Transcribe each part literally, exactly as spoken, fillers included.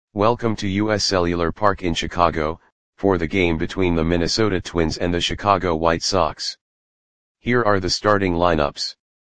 Welcome to U S Cellular Park in Chicago, for the game between the Minnesota Twins and the Chicago White Sox. Here are the starting lineups.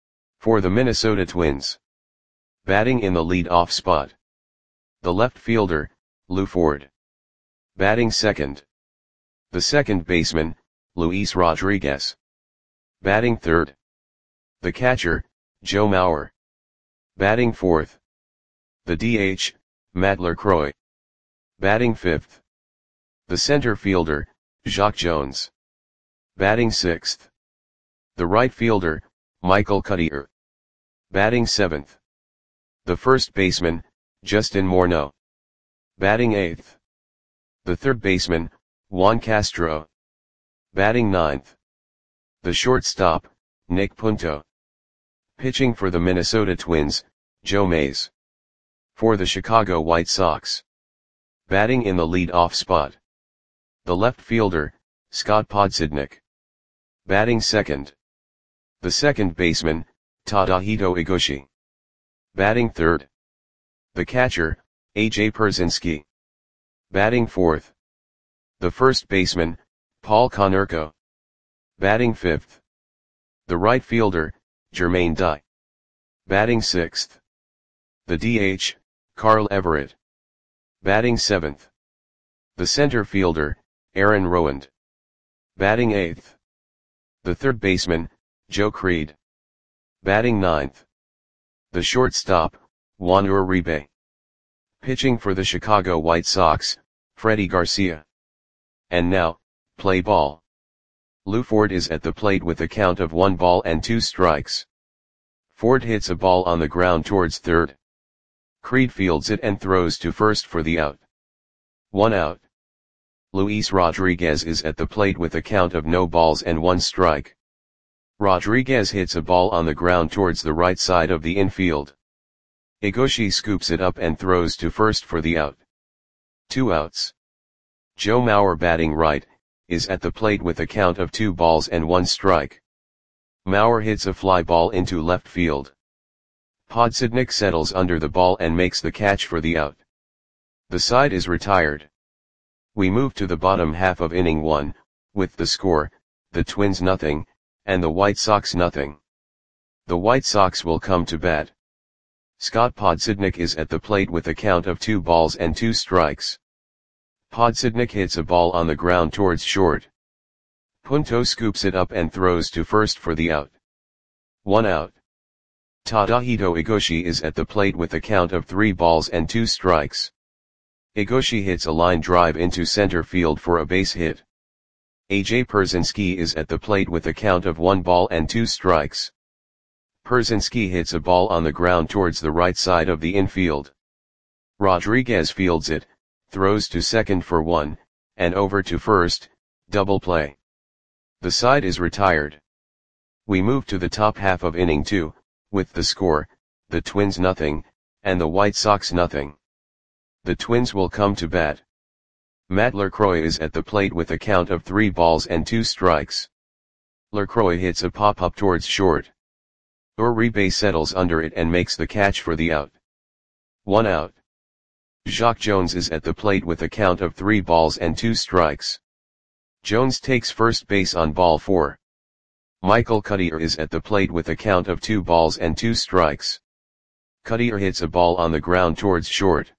For the Minnesota Twins. Batting in the lead-off spot. The left fielder, Lew Ford. Batting second. The second baseman, Luis Rodriguez. Batting third. The catcher, Joe Mauer. Batting fourth. The D H, Matt LaCroix. Batting fifth. The center fielder, Jacque Jones. Batting sixth. The right fielder, Michael Cuddyer. Batting seventh. The first baseman, Justin Morneau. Batting eighth. The third baseman, Juan Castro. Batting ninth. The shortstop, Nick Punto. Pitching for the Minnesota Twins, Joe Mays. For the Chicago White Sox. Batting in the lead-off spot. The left fielder, Scott Podsednik. Batting second. The second baseman, Tadahito Iguchi. Batting third. The catcher, A J Pierzynski. Batting fourth. The first baseman, Paul Konerko. Batting fifth. The right fielder, Jermaine Dye. Batting sixth. The D H, Carl Everett. Batting seventh. The center fielder, Aaron Rowand. Batting eighth. The third baseman, Joe Creed. Batting ninth. The shortstop, Juan Uribe. Pitching for the Chicago White Sox, Freddie Garcia. And now, play ball. Lew Ford is at the plate with a count of one ball and two strikes. Ford hits a ball on the ground towards third. Creed fields it and throws to first for the out. One out. Luis Rodriguez is at the plate with a count of no balls and one strike. Rodriguez hits a ball on the ground towards the right side of the infield. Iguchi scoops it up and throws to first for the out. Two outs. Joe Mauer, batting right, is at the plate with a count of two balls and one strike. Mauer hits a fly ball into left field. Podsednik settles under the ball and makes the catch for the out. The side is retired. We move to the bottom half of inning one, with the score, the Twins nothing, and the White Sox nothing. The White Sox will come to bat. Scott Podsednik is at the plate with a count of two balls and two strikes. Podsednik hits a ball on the ground towards short. Punto scoops it up and throws to first for the out. One out. Tadahito Iguchi is at the plate with a count of three balls and two strikes. Iguchi hits a line drive into center field for a base hit. A J Pierzynski is at the plate with a count of one ball and two strikes. Pierzynski hits a ball on the ground towards the right side of the infield. Rodriguez fields it, throws to second for one, and over to first, double play. The side is retired. We move to the top half of inning two, with the score, the Twins nothing, and the White Sox nothing. The Twins will come to bat. Matt LaCroix is at the plate with a count of three balls and two strikes. LaCroix hits a pop-up towards short. Uribe settles under it and makes the catch for the out. One out. Jacque Jones is at the plate with a count of three balls and two strikes. Jones takes first base on ball four. Michael Cuddyer is at the plate with a count of two balls and two strikes. Cuddyer hits a ball on the ground towards short.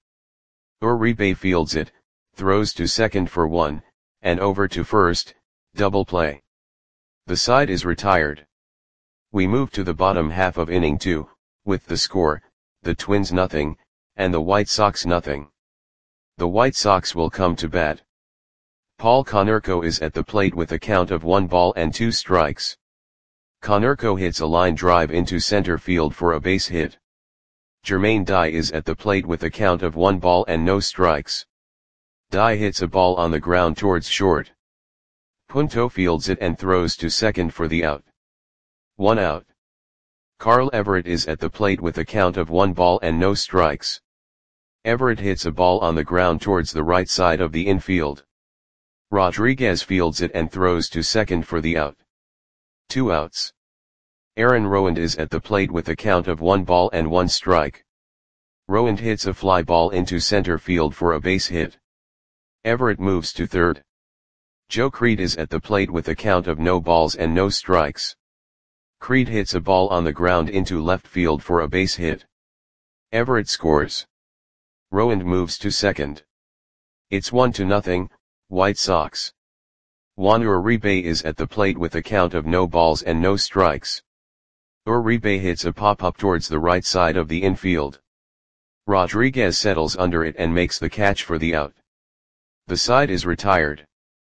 Uribe fields it, throws to second for one, and over to first, double play. The side is retired. We move to the bottom half of inning two, with the score, the Twins nothing, and the White Sox nothing. The White Sox will come to bat. Paul Konerko is at the plate with a count of one ball and two strikes. Konerko hits a line drive into center field for a base hit. Jermaine Dye is at the plate with a count of one ball and no strikes. Dye hits a ball on the ground towards short. Punto fields it and throws to second for the out. One out. Carl Everett is at the plate with a count of one ball and no strikes. Everett hits a ball on the ground towards the right side of the infield. Rodriguez fields it and throws to second for the out. Two outs. Aaron Rowand is at the plate with a count of one ball and one strike. Rowand hits a fly ball into center field for a base hit. Everett moves to third. Joe Creed is at the plate with a count of no balls and no strikes. Creed hits a ball on the ground into left field for a base hit. Everett scores. Rowand moves to second. It's one to nothing, White Sox. Juan Uribe is at the plate with a count of no balls and no strikes. Uribe hits a pop-up towards the right side of the infield. Rodriguez settles under it and makes the catch for the out. The side is retired.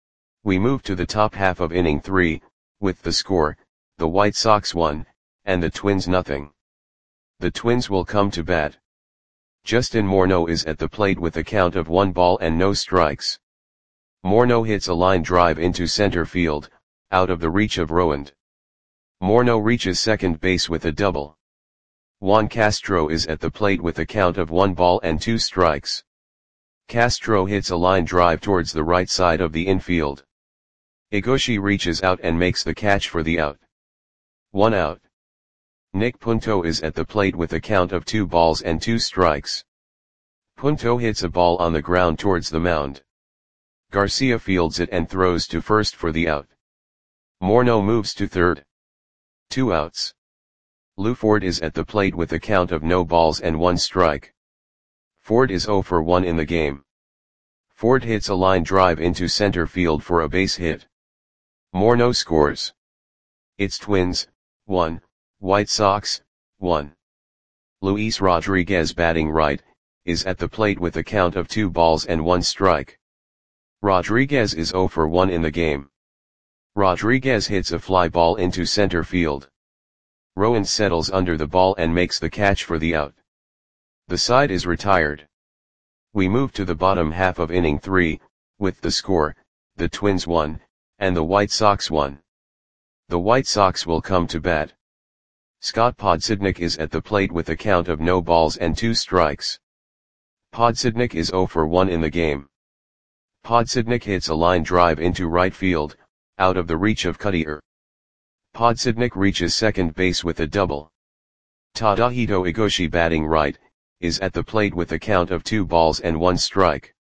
We move to the top half of inning three, with the score, the White Sox one, and the Twins nothing. The Twins will come to bat. Justin Morneau is at the plate with a count of one ball and no strikes. Morneau hits a line drive into center field, out of the reach of Rowand. Morneau reaches second base with a double. Juan Castro is at the plate with a count of one ball and two strikes. Castro hits a line drive towards the right side of the infield. Igoshi reaches out and makes the catch for the out. One out. Nick Punto is at the plate with a count of two balls and two strikes. Punto hits a ball on the ground towards the mound. Garcia fields it and throws to first for the out. Morneau moves to third. Two outs. Lou Ford is at the plate with a count of no balls and one strike. Ford is oh for one in the game. Ford hits a line drive into center field for a base hit. Morneau scores. It's Twins, one, White Sox, one. Luis Rodriguez batting right, is at the plate with a count of two balls and one strike. Rodriguez is oh for one in the game. Rodriguez hits a fly ball into center field. Rowand settles under the ball and makes the catch for the out. The side is retired. We move to the bottom half of inning three, with the score, the Twins one, and the White Sox one. The White Sox will come to bat. Scott Podsednik is at the plate with a count of no balls and two strikes. Podsednik is oh for one in the game. Podsednik hits a line drive into right field, out of the reach of Cuttier. Podsednik reaches second base with a double. Tadahito Igoshi batting right, is at the plate with a count of two balls and one strike.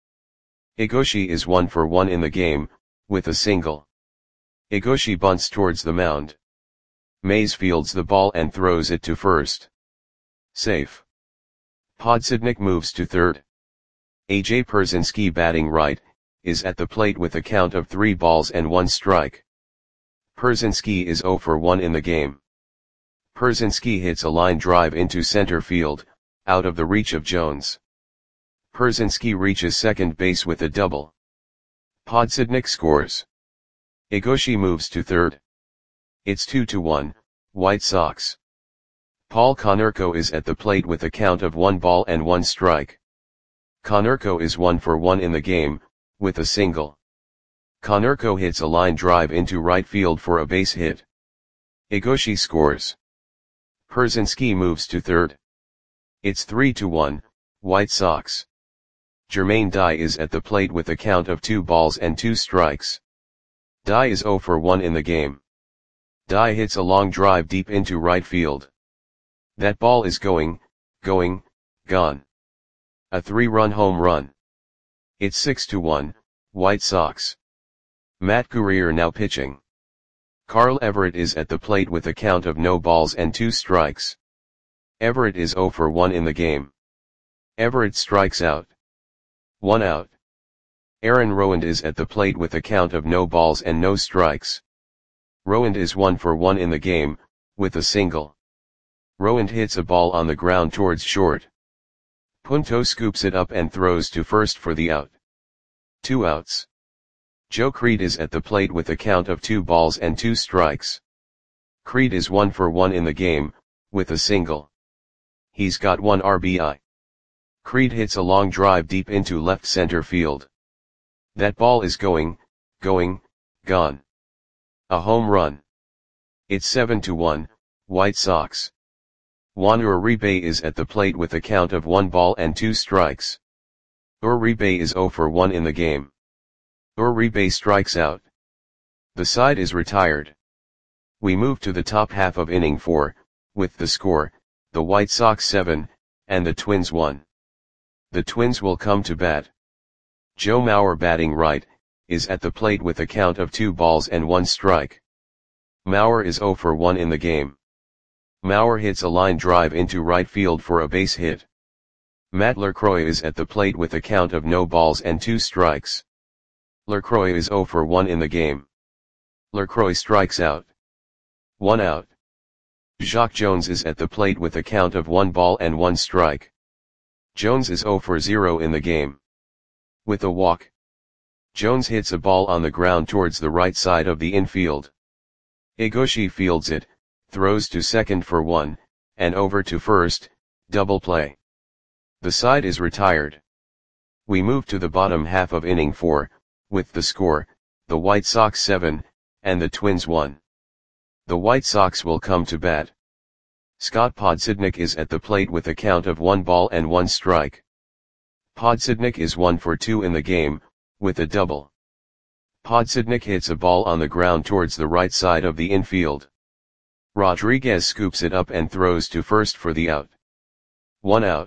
Igoshi is one for one in the game, with a single. Igoshi bunts towards the mound. Mays fields the ball and throws it to first. Safe. Podsednik moves to third. A J Pierzynski batting right, is at the plate with a count of three balls and one strike. Pierzynski is oh for one in the game. Pierzynski hits a line drive into center field, out of the reach of Jones. Pierzynski reaches second base with a double. Podsednik scores. Igoshi moves to third. It's two to one, White Sox. Paul Konerko is at the plate with a count of one ball and one strike. Konerko is one for one in the game, with a single. Konerko hits a line drive into right field for a base hit. Igoshi scores. Pierzynski moves to third. It's three to one, White Sox. Jermaine Dye is at the plate with a count of two balls and two strikes. Dye is oh for one in the game. Dye hits a long drive deep into right field. That ball is going, going, gone. A three-run home run. It's six to one, White Sox. Matt Guerrier now pitching. Carl Everett is at the plate with a count of no balls and two strikes. Everett is oh for one in the game. Everett strikes out. One out. Aaron Rowand is at the plate with a count of no balls and no strikes. Rowand is one for one in the game, with a single. Rowand hits a ball on the ground towards short. Punto scoops it up and throws to first for the out. Two outs. Joe Creed is at the plate with a count of two balls and two strikes. Creed is one for one in the game, with a single. He's got one R B I. Creed hits a long drive deep into left center field. That ball is going, going, gone. A home run. It's seven to one, White Sox. Juan Uribe is at the plate with a count of one ball and two strikes. Uribe is oh for one in the game. Uribe strikes out. The side is retired. We move to the top half of inning four, with the score, the White Sox seven, and the Twins one. The Twins will come to bat. Joe Mauer batting right, is at the plate with a count of two balls and one strike. Mauer is zero for one in the game. Mauer hits a line drive into right field for a base hit. Matt LaCroix is at the plate with a count of no balls and two strikes. LaCroix is zero for one in the game. LaCroix strikes out. One out. Jacque Jones is at the plate with a count of one ball and one strike. Jones is zero for zero in the game. With a walk, Jones hits a ball on the ground towards the right side of the infield. Egoshi fields it, throws to second for one, and over to first, double play. The side is retired. We move to the bottom half of inning four, with the score, the White Sox seven, and the Twins one. The White Sox will come to bat. Scott Podsednik is at the plate with a count of one ball and one strike. Podsednik is one for two in the game, with a double. Podsednik hits a ball on the ground towards the right side of the infield. Rodriguez scoops it up and throws to first for the out. One out.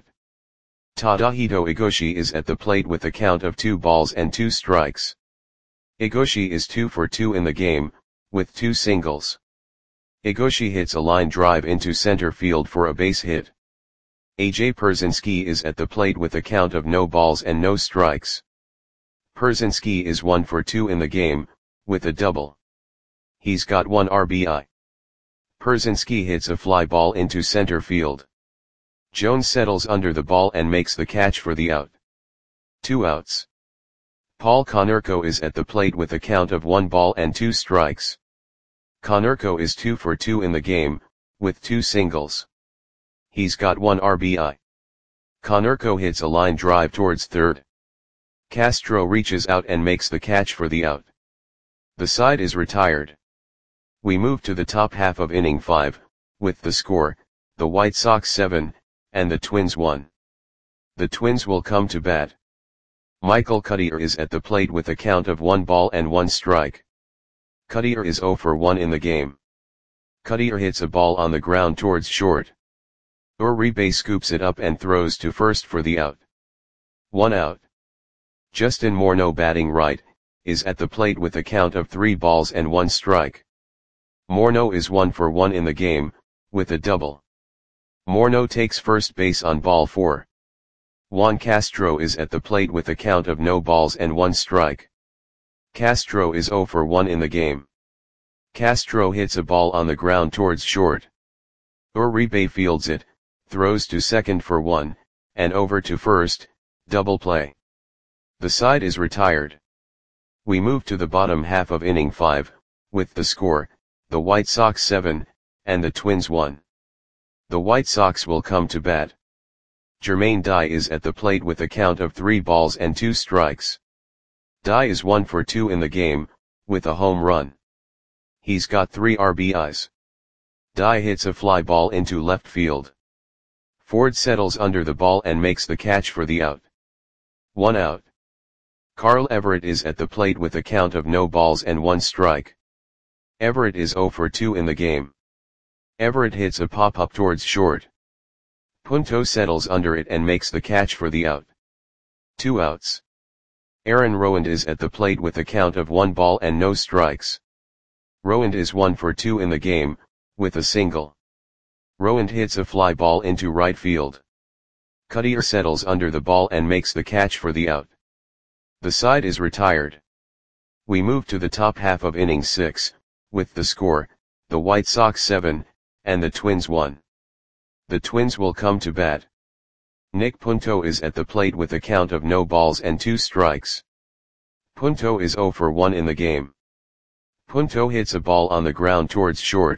Tadahito Egoshi is at the plate with a count of two balls and two strikes. Egoshi is two for two in the game, with two singles. Egoshi hits a line drive into center field for a base hit. A J Pierzynski is at the plate with a count of no balls and no strikes. Pierzynski is one for two in the game, with a double. He's got one R B I. Pierzynski hits a fly ball into center field. Jones settles under the ball and makes the catch for the out. Two outs. Paul Konerko is at the plate with a count of one ball and two strikes. Konerko is two for two in the game, with two singles. He's got one R B I. Konerko hits a line drive towards third. Castro reaches out and makes the catch for the out. The side is retired. We move to the top half of inning five, with the score, the White Sox seven, and the Twins one. The Twins will come to bat. Michael Cuddyer is at the plate with a count of one ball and one strike. Cuddyer is zero for one in the game. Cuddyer hits a ball on the ground towards short. Uribe scoops it up and throws to first for the out. One out. Justin Morneau batting right, is at the plate with a count of three balls and one strike. Morneau is one for one in the game, with a double. Morneau takes first base on ball four. Juan Castro is at the plate with a count of no balls and one strike. Castro is zero for one in the game. Castro hits a ball on the ground towards short. Uribe fields it, throws to second for one, and over to first, double play. The side is retired. We move to the bottom half of inning five, with the score, the White Sox seven, and the Twins one. The White Sox will come to bat. Jermaine Dye is at the plate with a count of three balls and two strikes. Dye is one for two in the game, with a home run. He's got three R B Is. Dye hits a fly ball into left field. Ford settles under the ball and makes the catch for the out. One out. Carl Everett is at the plate with a count of no balls and one strike. Everett is zero for two in the game. Everett hits a pop-up towards short. Punto settles under it and makes the catch for the out. Two outs. Aaron Rowand is at the plate with a count of one ball and no strikes. Rowand is one for two in the game, with a single. Rowand hits a fly ball into right field. Cuddyer settles under the ball and makes the catch for the out. The side is retired. We move to the top half of inning six, with the score, the White Sox seven, and the Twins one. The Twins will come to bat. Nick Punto is at the plate with a count of no balls and two strikes. Punto is zero for one in the game. Punto hits a ball on the ground towards short.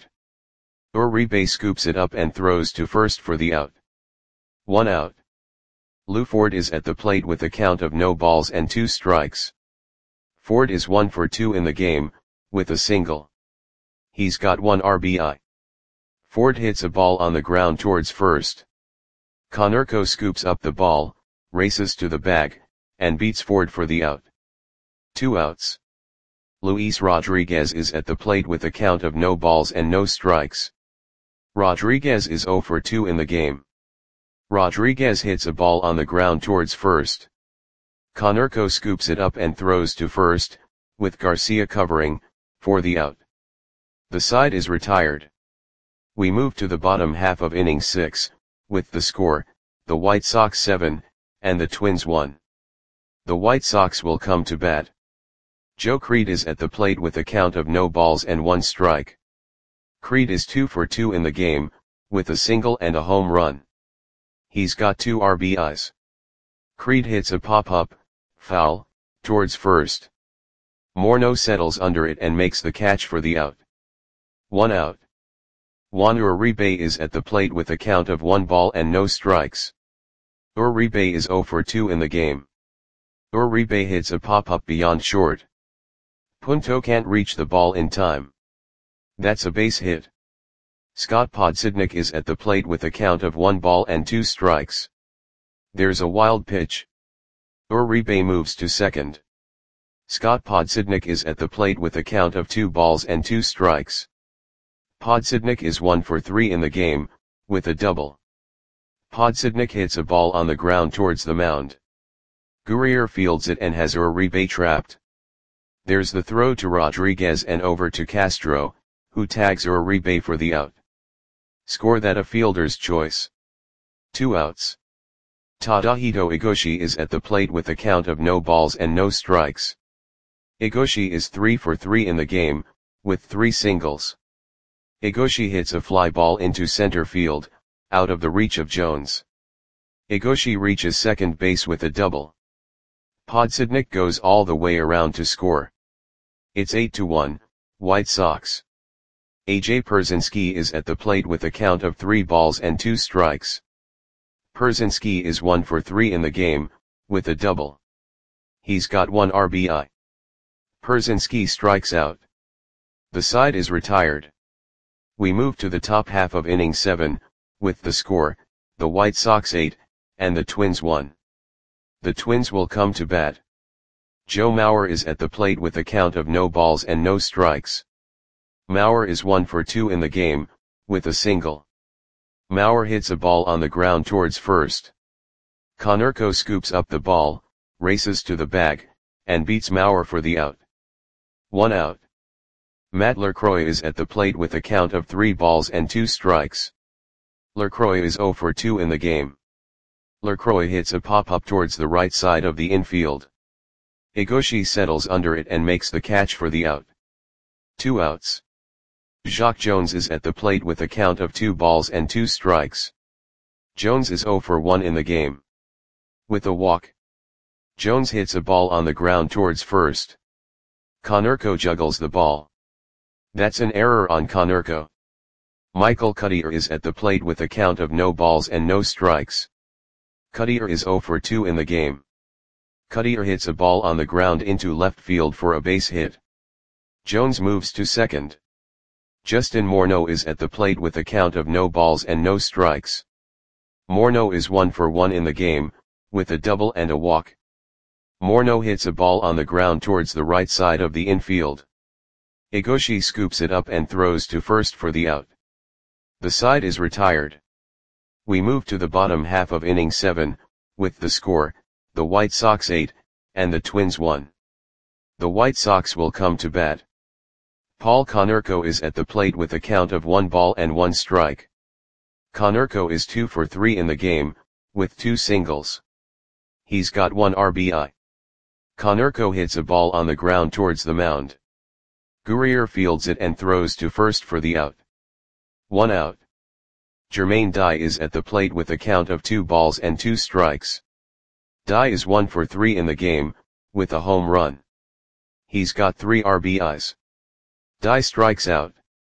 Uribe scoops it up and throws to first for the out. One out. Lou Ford is at the plate with a count of no balls and two strikes. Ford is one for two in the game, with a single. He's got one R B I. Ford hits a ball on the ground towards first. Konerko scoops up the ball, races to the bag, and beats Ford for the out. Two outs. Luis Rodriguez is at the plate with a count of no balls and no strikes. Rodriguez is zero for two in the game. Rodriguez hits a ball on the ground towards first. Konerko scoops it up and throws to first, with Garcia covering, for the out. The side is retired. We move to the bottom half of inning six, with the score, the White Sox seven, and the Twins one. The White Sox will come to bat. Joe Creed is at the plate with a count of no balls and one strike. Creed is two for two in the game, with a single and a home run. He's got two R B Is. Creed hits a pop-up, foul, towards first. Morneau settles under it and makes the catch for the out. One out. Juan Uribe is at the plate with a count of one ball and no strikes. Uribe is zero for two in the game. Uribe hits a pop-up beyond short. Punto can't reach the ball in time. That's a base hit. Scott Podsednik is at the plate with a count of one ball and two strikes. There's a wild pitch. Uribe moves to second. Scott Podsednik is at the plate with a count of two balls and two strikes. Podsednik is one for three in the game, with a double. Podsednik hits a ball on the ground towards the mound. Gurrier fields it and has Uribe trapped. There's the throw to Rodriguez and over to Castro, who tags Uribe for the out. Score that a fielder's choice. Two outs. Tadahito Igoshi is at the plate with a count of no balls and no strikes. Igoshi is three for three in the game, with three singles. Igoshi hits a fly ball into center field, out of the reach of Jones. Igoshi reaches second base with a double. Podsednik goes all the way around to score. It's eight to one, White Sox. A J Pierzynski is at the plate with a count of three balls and two strikes. Pierzynski is one for three in the game, with a double. He's got one R B I. Pierzynski strikes out. The side is retired. We move to the top half of inning seven, with the score, the White Sox eight, and the Twins one. The Twins will come to bat. Joe Mauer is at the plate with a count of no balls and no strikes. Mauer is one for two in the game, with a single. Mauer hits a ball on the ground towards first. Konerko scoops up the ball, races to the bag, and beats Mauer for the out. One out. Matt LaCroix is at the plate with a count of three balls and two strikes. LaCroix is zero for two in the game. LaCroix hits a pop-up towards the right side of the infield. Igoshi settles under it and makes the catch for the out. Two outs. Jacque Jones is at the plate with a count of two balls and two strikes. Jones is zero for one in the game. With a walk. Jones hits a ball on the ground towards first. Konerko juggles the ball. That's an error on Konerko. Michael Cuddyer is at the plate with a count of no balls and no strikes. Cuddyer is zero for two in the game. Cuddyer hits a ball on the ground into left field for a base hit. Jones moves to second. Justin Morneau is at the plate with a count of no balls and no strikes. Morneau is one for one in the game, with a double and a walk. Morneau hits a ball on the ground towards the right side of the infield. Igoshi scoops it up and throws to first for the out. The side is retired. We move to the bottom half of inning seven, with the score, the White Sox eight, and the Twins one. The White Sox will come to bat. Paul Konerko is at the plate with a count of one ball and one strike. Konerko is two for three in the game, with two singles. He's got one R B I. Konerko hits a ball on the ground towards the mound. Gurrier fields it and throws to first for the out. One out. Jermaine Dye is at the plate with a count of two balls and two strikes. Dye is one for three in the game, with a home run. He's got three R B Is. Dye strikes out.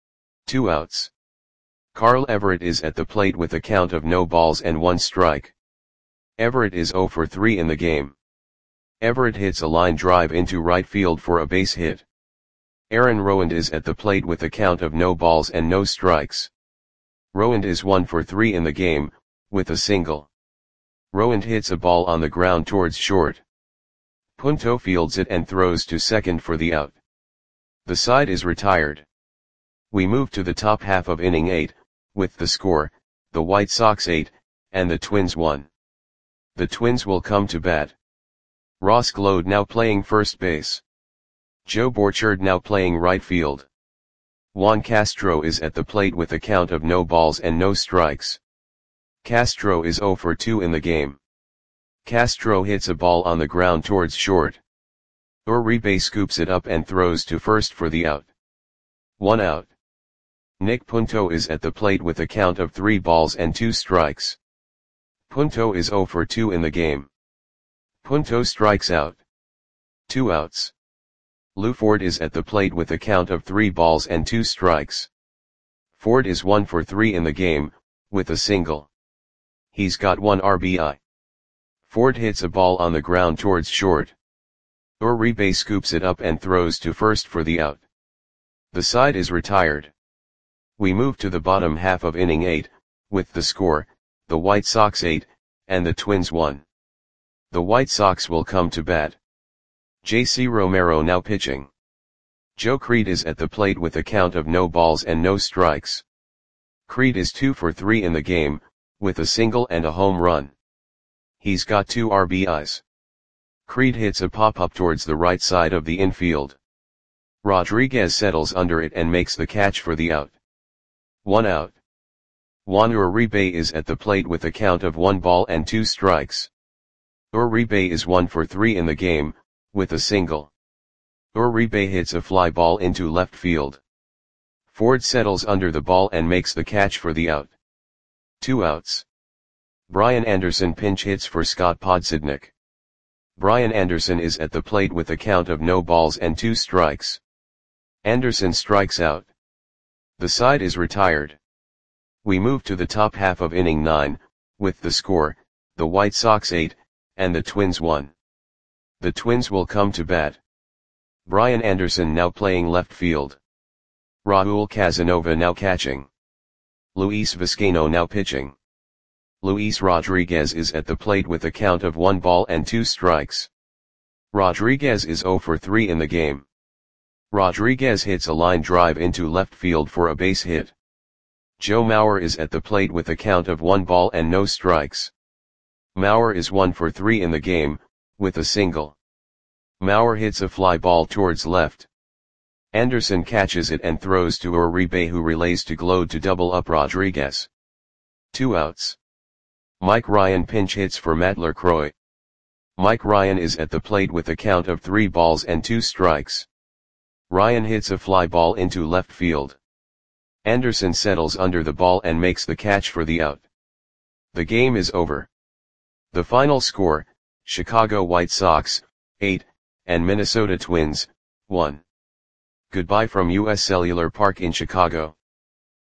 Two outs. Carl Everett is at the plate with a count of no balls and one strike. Everett is zero for three in the game. Everett hits a line drive into right field for a base hit. Aaron Rowand is at the plate with a count of no balls and no strikes. Rowand is one for three in the game, with a single. Rowand hits a ball on the ground towards short. Punto fields it and throws to second for the out. The side is retired. We move to the top half of inning eight, with the score, the White Sox eight, and the Twins one. The Twins will come to bat. Ross Gload now playing first base. Joe Borchard now playing right field. Juan Castro is at the plate with a count of no balls and no strikes. Castro is zero for two in the game. Castro hits a ball on the ground towards short. Uribe scoops it up and throws to first for the out. One out. Nick Punto is at the plate with a count of three balls and two strikes. Punto is zero for two in the game. Punto strikes out. Two outs. Lou Ford is at the plate with a count of three balls and two strikes. Ford is one for three in the game, with a single. He's got one R B I. Ford hits a ball on the ground towards short. Uribe scoops it up and throws to first for the out. The side is retired. We move to the bottom half of inning eight, with the score, the White Sox eight, and the Twins one. The White Sox will come to bat. J C Romero now pitching. Joe Creed is at the plate with a count of no balls and no strikes. Creed is two for three in the game, with a single and a home run. He's got two R B Is. Creed hits a pop-up towards the right side of the infield. Rodriguez settles under it and makes the catch for the out. One out. Juan Uribe is at the plate with a count of one ball and two strikes. Uribe is one for three in the game, with a single. Uribe hits a fly ball into left field. Ford settles under the ball and makes the catch for the out. Two outs. Brian Anderson pinch hits for Scott Podsednik. Brian Anderson is at the plate with a count of no balls and two strikes. Anderson strikes out. The side is retired. We move to the top half of inning nine, with the score, the White Sox eight, and the Twins one. The Twins will come to bat. Brian Anderson now playing left field. Raul Casanova now catching. Luis Vizcaino now pitching. Luis Rodriguez is at the plate with a count of one ball and two strikes. Rodriguez is zero for three in the game. Rodriguez hits a line drive into left field for a base hit. Joe Mauer is at the plate with a count of one ball and no strikes. Mauer is one for three in the game, with a single. Mauer hits a fly ball towards left. Anderson catches it and throws to Uribe, who relays to Gload to double up Rodriguez. Two outs. Mike Ryan pinch hits for Matt LaCroix. Mike Ryan is at the plate with a count of three balls and two strikes. Ryan hits a fly ball into left field. Anderson settles under the ball and makes the catch for the out. The game is over. The final score, Chicago White Sox, eight, and Minnesota Twins, one. Goodbye from U S Cellular Park in Chicago.